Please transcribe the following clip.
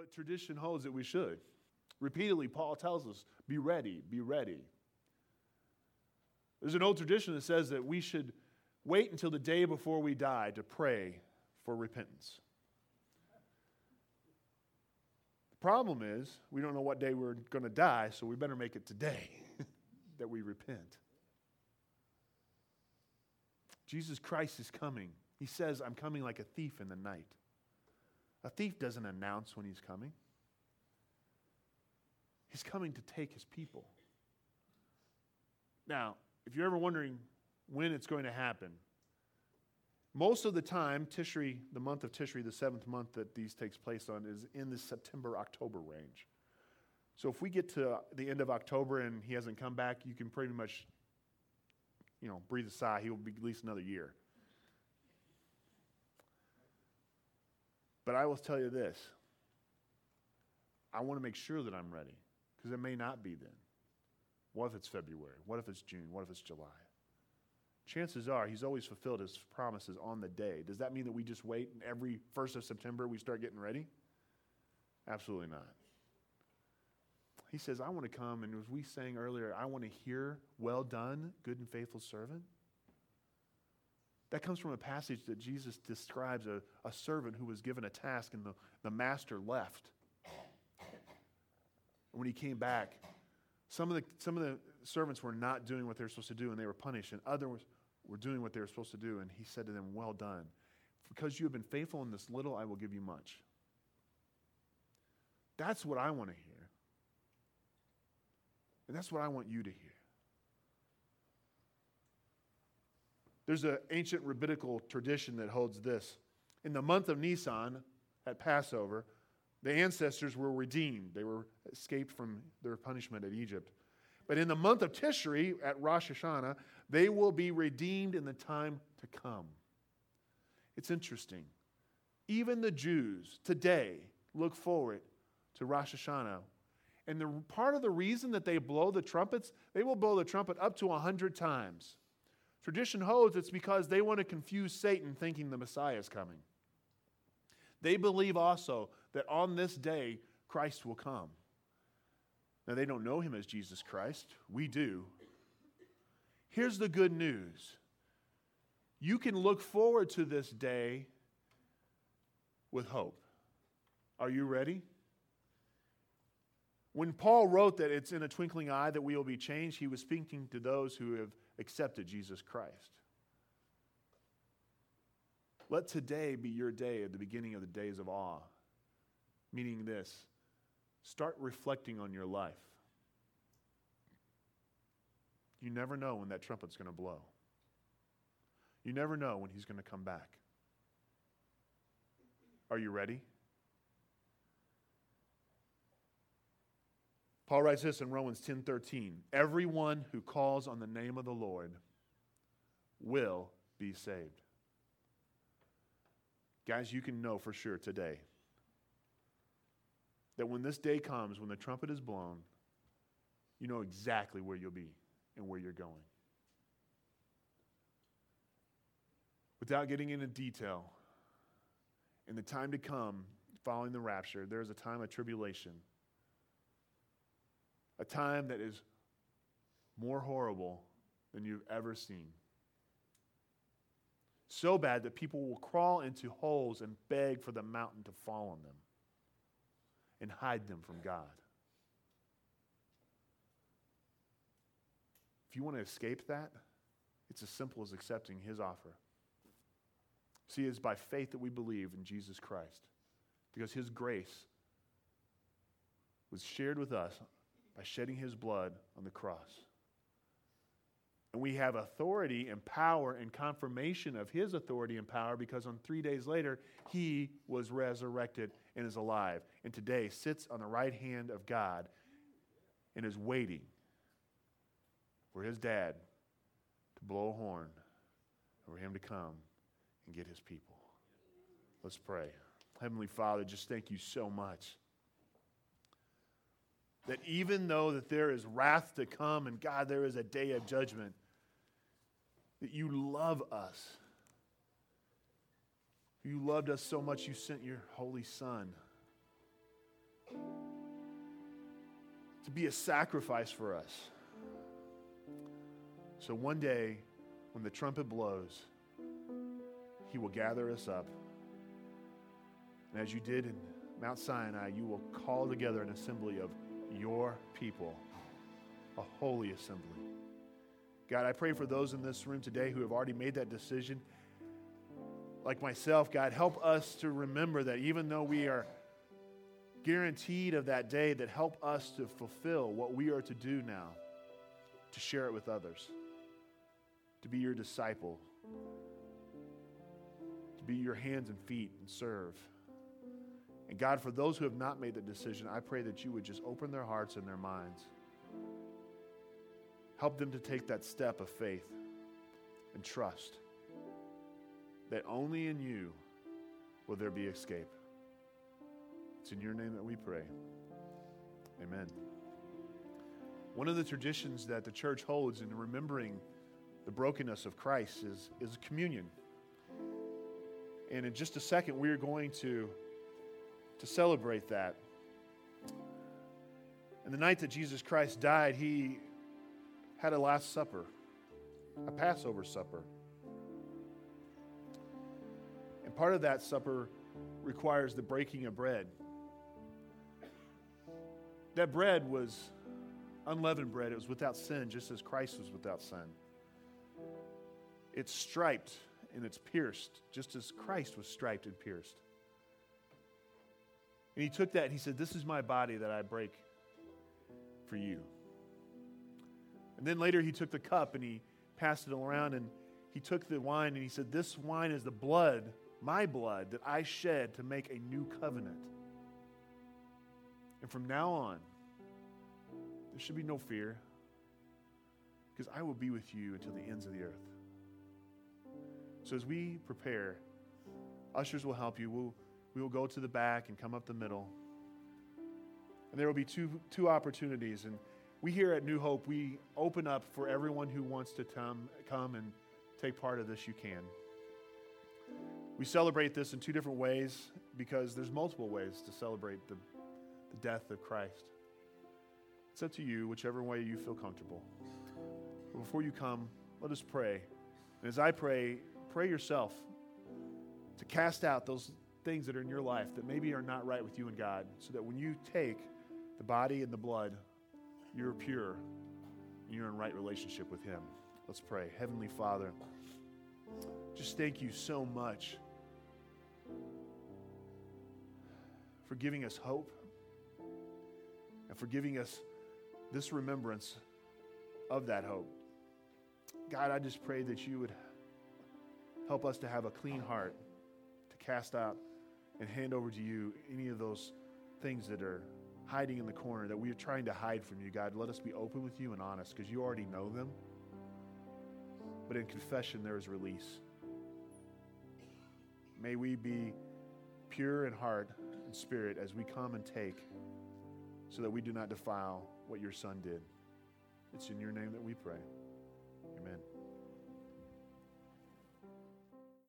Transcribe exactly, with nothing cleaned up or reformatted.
But tradition holds that we should. Repeatedly, Paul tells us, be ready, be ready. There's an old tradition that says that we should wait until the day before we die to pray for repentance. The problem is, we don't know what day we're going to die, so we better make it today that we repent. Jesus Christ is coming. He says, I'm coming like a thief in the night. A thief doesn't announce when he's coming. He's coming to take his people. Now, if you're ever wondering when it's going to happen, most of the time, Tishri, the month of Tishri, the seventh month that these takes place on, is in the September-October range. So if we get to the end of October and he hasn't come back, you can pretty much, you know, breathe a sigh. He will be at least another year. But I will tell you this. I want to make sure that I'm ready, because it may not be then. What if it's February? What if it's June? What if it's July? Chances are he's always fulfilled his promises on the day. Does that mean that we just wait and every first of September we start getting ready? Absolutely not. He says, I want to come, and as we sang earlier, I want to hear, well done, good and faithful servant. That comes from a passage that Jesus describes a, a servant who was given a task and the, the master left. When he came back, some of the some of the servants were not doing what they were supposed to do, and they were punished, and others were doing what they were supposed to do, and he said to them, well done. Because you have been faithful in this little, I will give you much. That's what I want to hear. And that's what I want you to hear. There's an ancient rabbinical tradition that holds this. In the month of Nisan, at Passover, the ancestors were redeemed. They were escaped from their punishment at Egypt. But in the month of Tishri, at Rosh Hashanah, they will be redeemed in the time to come. It's interesting. Even the Jews today look forward to Rosh Hashanah. And the part of the reason that they blow the trumpets, they will blow the trumpet up to a hundred times. Tradition holds it's because they want to confuse Satan thinking the Messiah is coming. They believe also that on this day, Christ will come. Now, they don't know him as Jesus Christ. We do. Here's the good news. You can look forward to this day with hope. Are you ready? When Paul wrote that it's in a twinkling eye that we will be changed, he was speaking to those who have accepted Jesus Christ. Let today be your day at the beginning of the days of awe. Meaning this, start reflecting on your life. You never know when that trumpet's going to blow. You never know when he's going to come back. Are you ready? Paul writes this in Romans ten thirteen. Everyone who calls on the name of the Lord will be saved. Guys, you can know for sure today that when this day comes, when the trumpet is blown, you know exactly where you'll be and where you're going. Without getting into detail, in the time to come, following the rapture, there is a time of tribulation. A time that is more horrible than you've ever seen. So bad that people will crawl into holes and beg for the mountain to fall on them and hide them from God. If you want to escape that, it's as simple as accepting his offer. See, it's by faith that we believe in Jesus Christ, because his grace was shared with us by shedding his blood on the cross. And we have authority and power and confirmation of his authority and power because on three days later, he was resurrected and is alive. And today sits on the right hand of God and is waiting for his dad to blow a horn, for him to come and get his people. Let's pray. Heavenly Father, just thank you so much that even though that there is wrath to come and God, there is a day of judgment, that you love us. You loved us so much you sent your Holy Son to be a sacrifice for us. So one day, when the trumpet blows, he will gather us up. And as you did in Mount Sinai, you will call together an assembly of your people, a holy assembly. God, I pray for those in this room today who have already made that decision. Like myself, God, help us to remember that even though we are guaranteed of that day, that help us to fulfill what we are to do now, to share it with others, to be your disciple, to be your hands and feet and serve. And God, for those who have not made the decision, I pray that you would just open their hearts and their minds. Help them to take that step of faith and trust that only in you will there be escape. It's in your name that we pray. Amen. One of the traditions that the church holds in remembering the brokenness of Christ is, is communion. And in just a second, we are going to, to celebrate that. And the night that Jesus Christ died, he had a Last Supper, a Passover supper. And part of that supper requires the breaking of bread. That bread was unleavened bread. It was without sin, just as Christ was without sin. It's striped and it's pierced, just as Christ was striped and pierced. And he took that and he said, "This is my body that I break for you." And then later he took the cup and he passed it around, and he took the wine and he said, "This wine is the blood, my blood, that I shed to make a new covenant. And from now on, there should be no fear, because I will be with you until the ends of the earth." So as we prepare, ushers will help you. We'll, we will go to the back and come up the middle. And there will be two, two opportunities. And we here at New Hope, we open up for everyone who wants to come, come and take part of this. You can. We celebrate this in two different ways because there's multiple ways to celebrate the, the death of Christ. It's up to you, whichever way you feel comfortable. But before you come, let us pray. And as I pray, pray yourself to cast out those things that are in your life that maybe are not right with you and God, so that when you take the body and the blood, you're pure and you're in right relationship with Him. Let's pray. Heavenly Father, just thank you so much for giving us hope and for giving us this remembrance of that hope. God, I just pray that you would help us to have a clean heart, to cast out and hand over to you any of those things that are hiding in the corner that we are trying to hide from you. God, let us be open with you and honest, because you already know them. But in confession, there is release. May we be pure in heart and spirit as we come and take, so that we do not defile what your Son did. It's in your name that we pray. Amen.